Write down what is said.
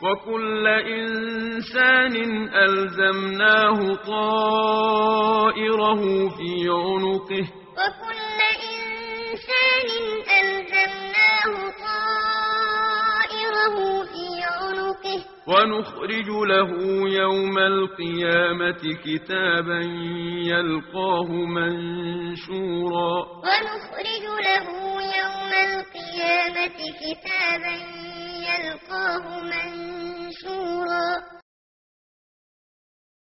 وكل إنسان ألزمناه طائره في عنقه وكل إنسان ألزمناه طائره في عنقه ونخرج له يوم القيامة كتابا يلقاه منشورا ونخرج له يوم القيامة كتابا يلقاه منشورا